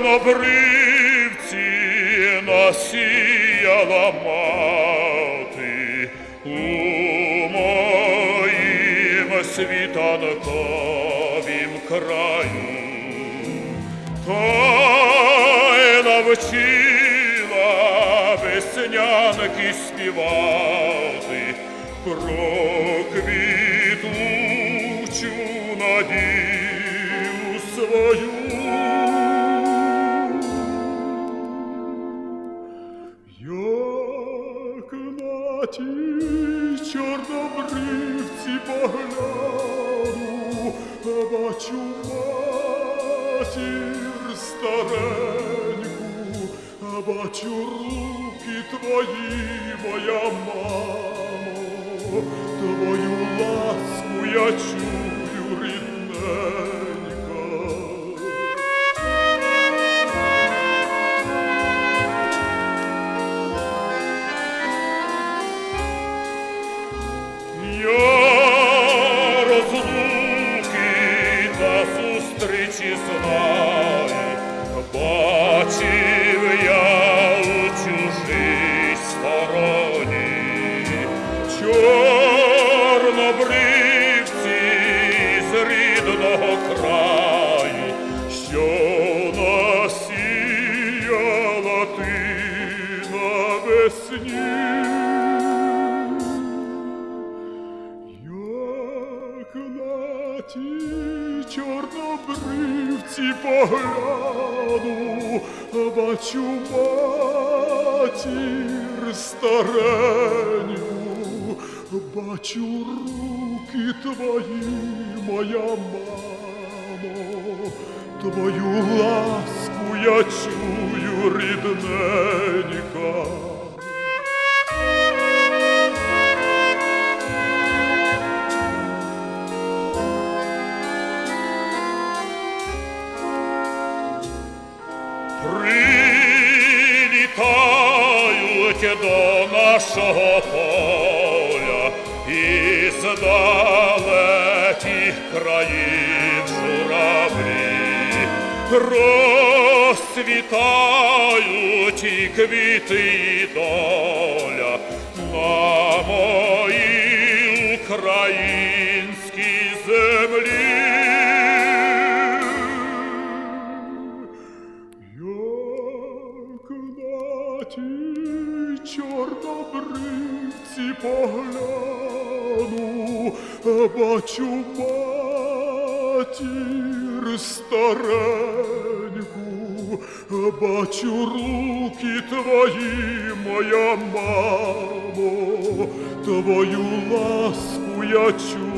чорнобривці насіяла мати у моїм світанковім краю, та й навчила веснянки співати про квітучу надію свою. Як на ті чорнобривці погляну, бачу матір стареньку, бачу руки твої, моя мамо, твою ласку я чую, рідненька. Я розлуки та зустрічі знаю, бачив я у чужій стороні чорнобривці з рідного краю, що насіяла ти навесні. Як на ті чорнобривці погляну, бачу матір стареньку, бачу руки твої, моя мамо, твою ласку я чую, рідненька. Прилітають до нашого поля із далеких країв журавлі, розцвітають і квіти, і доля на моїй українській землі. Ті чорнобривці погляну, бачу матір стареньку, бачу руки твої, моя мамо, твою ласку я чую.